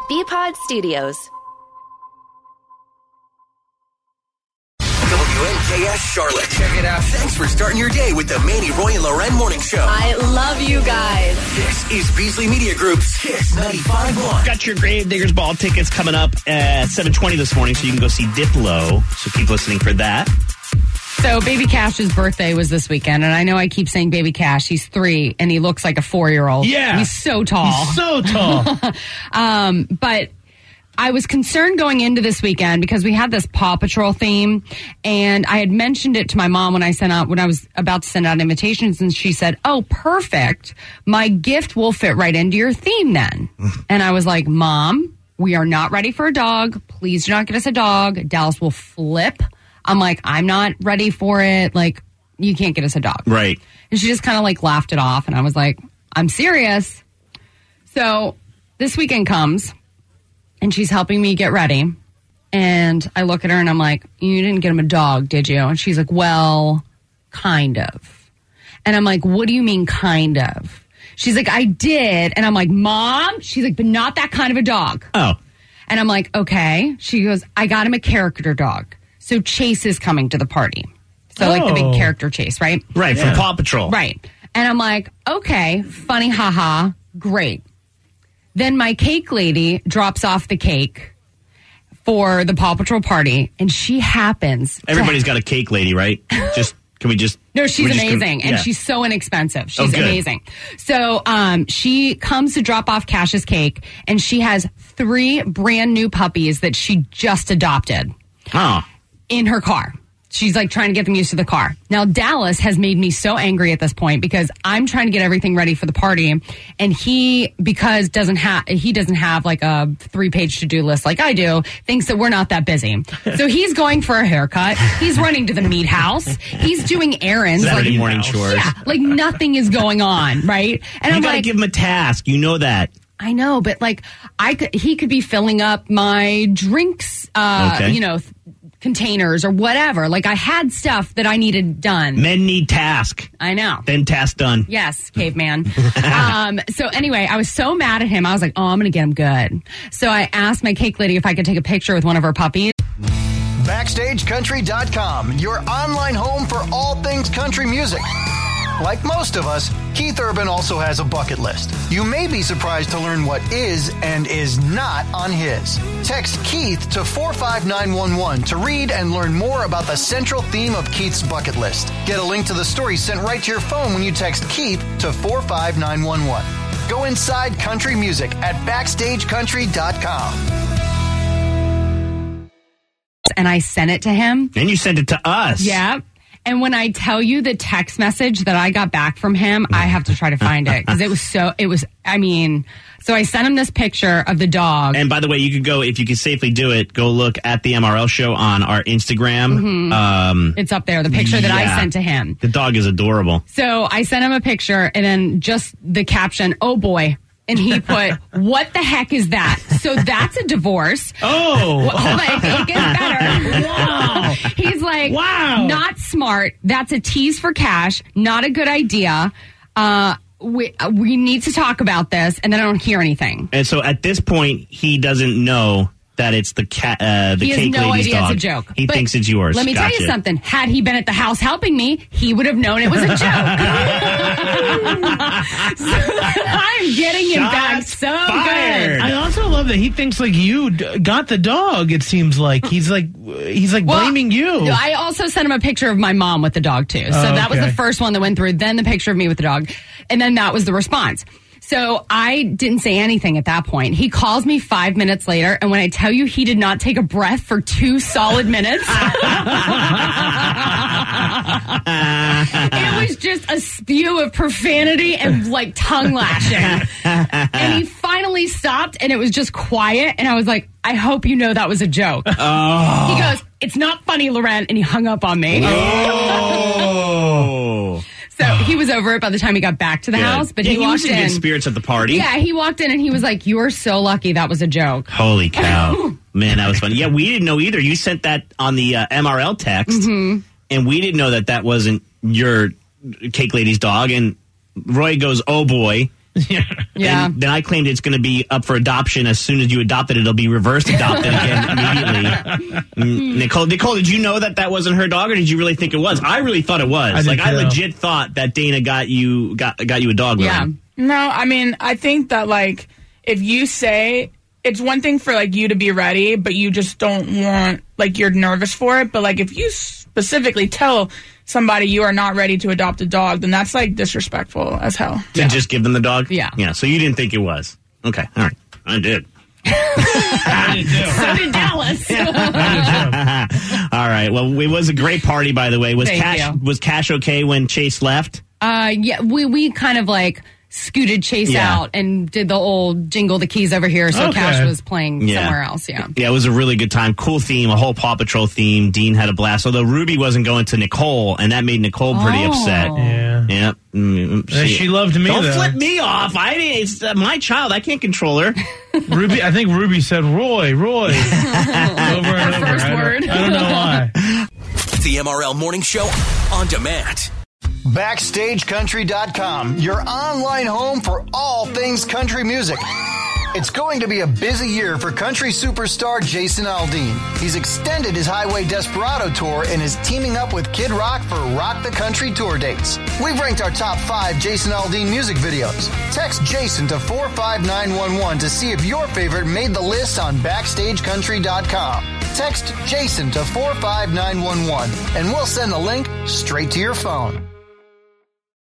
BPod Studios. WNKS Charlotte. Check it out. Thanks for starting your day with the Manny, Roy, and Loren Morning Show. I love you guys. This is Beasley Media Group's Kiss 95.1. Got your Gravediggers Ball tickets coming up at 7:20 this morning, so you can go see Diplo. So keep listening for that. So Baby Cash's birthday was this weekend, and I know I keep saying Baby Cash. He's 3, and he looks like a 4-year-old. Yeah. He's so tall. He's so tall. But I was concerned going into this weekend because we had this Paw Patrol theme, and I had mentioned it to my mom when I was about to send out invitations, and she said, "Oh, perfect. My gift will fit right into your theme then." And I was like, "Mom, we are not ready for a dog. Please do not get us a dog. Dallas will flip." I'm like, "I'm not ready for it. Like, you can't get us a dog." Right. And she just kind of like laughed it off, and I was like, "I'm serious." So this weekend comes, and she's helping me get ready. And I look at her and I'm like, "You didn't get him a dog, did you?" And she's like, "Well, kind of." And I'm like, "What do you mean kind of?" She's like, "I did." And I'm like, "Mom?" She's like, "But not that kind of a dog." Oh. And I'm like, "Okay." She goes, "I got him a character dog. So Chase is coming to the party." So like the big character Chase, right? Right, from Paw Patrol. Right. And I'm like, "Okay, funny, haha, great." Then my cake lady drops off the cake for the Paw Patrol party, and she happens. Everybody's got a cake lady, right? Can we just... No, she's amazing, yeah. and she's so inexpensive. She's amazing. So she comes to drop off Cash's cake, and she has 3 brand new puppies that she just adopted. Oh. In her car. She's like trying to get them used to the car. Now, Dallas has made me so angry at this point because I'm trying to get everything ready for the party. And he doesn't have like a 3-page to-do list like I do, thinks that we're not that busy. So he's going for a haircut. He's running to the meat house. He's doing errands. Saturday morning chores. Yeah, like nothing is going on, right? And you I'm gotta like, give him a task. You know that. I know, but like he could be filling up my drinks, containers or whatever. Like I had stuff that I needed done. Men need task. I know. Then task done. Yes, caveman. So anyway, I was so mad at him. I was like, "Oh, I'm going to get him good." So I asked my cake lady if I could take a picture with one of her puppies. BackstageCountry.com, your online home for all things country music. Like most of us, Keith Urban also has a bucket list. You may be surprised to learn what is and is not on his. Text Keith to 45911 to read and learn more about the central theme of Keith's bucket list. Get a link to the story sent right to your phone when you text Keith to 45911. Go inside country music at BackstageCountry.com. And I sent it to him. And you sent it to us. Yeah. And when I tell you the text message that I got back from him, I have to try to find it because so I sent him this picture of the dog. And by the way, you could go, if you can safely do it, go look at the MRL show on our Instagram. Mm-hmm. It's up there, the picture that I sent to him. The dog is adorable. So I sent him a picture and then just the caption, "Oh boy." And he put, "What the heck is that?" So that's a divorce. Oh. Like, it gets better. Wow. He's like, wow. Not smart. That's a tease for cash. Not a good idea. We need to talk about this. And then I don't hear anything. And so at this point, he doesn't know that it's the cake lady's dog. He has no idea it's a joke. He thinks it's yours. Let me tell you something. Had he been at the house helping me, he would have known it was a joke. So I'm getting him back so fired. good. I also love that he thinks like you got the dog. It seems like he's blaming you. I also sent him a picture of my mom with the dog too. So that was the first one that went through. Then the picture of me with the dog, and then that was the response. So I didn't say anything at that point. He calls me 5 minutes later, and when I tell you he did not take a breath for 2 solid minutes, it was just a spew of profanity and like tongue lashing. And he finally stopped, and it was just quiet, and I was like, "I hope you know that was a joke." Oh. He goes, "It's not funny, Loren," and he hung up on me. Oh. So he was over it by the time he got back to the house, but he walked was in in. good spirits at the party. Yeah, he walked in and he was like, "You are so lucky that was a joke." Holy cow. Man, that was funny. Yeah, we didn't know either. You sent that on the MRL text, and we didn't know that wasn't your cake lady's dog. And Roy goes, "Oh boy." Yeah. And then I claimed it's going to be up for adoption. As soon as you adopt it, it'll be reverse adopted again immediately. Nicole, did you know that wasn't her dog, or did you really think it was? I really thought it was. I legit thought that Dana got you a dog. Yeah. Lily. No, I mean, I think that, like, if you say, it's one thing for, like, you to be ready, but you just don't want, like, you're nervous for it. But, like, if you specifically tell somebody you are not ready to adopt a dog, then that's, like, disrespectful as hell. To just give them the dog? Yeah. Yeah, so you didn't think it was. Okay, all right. I did. I did too. So did Dallas. I did too. All right, well, it was a great party, by the way. Was Thank Cash okay when Chase left? Yeah, we kind of like scooted Chase out and did the old jingle the keys over here, so Okay. Cash was playing somewhere else. Yeah, it was a really good time. Cool theme, a whole Paw Patrol theme. Dean had a blast, although Ruby wasn't going to Nicole, and that made Nicole pretty upset. Yeah. Yep. She loved me, Don't though. flip me off. It's my child. I can't control her. I think Ruby said Roy. Over and over. first word. I don't know why. The MRL Morning Show on demand. BackstageCountry.com, your online home for all things country music. It's going to be a busy year for country superstar Jason Aldean. He's extended his Highway Desperado tour and is teaming up with Kid Rock for Rock the Country tour dates. We've ranked our top 5 Jason Aldean music videos. Text Jason to 45911 to see if your favorite made the list on BackstageCountry.com. Text Jason to 45911 and we'll send the link straight to your phone.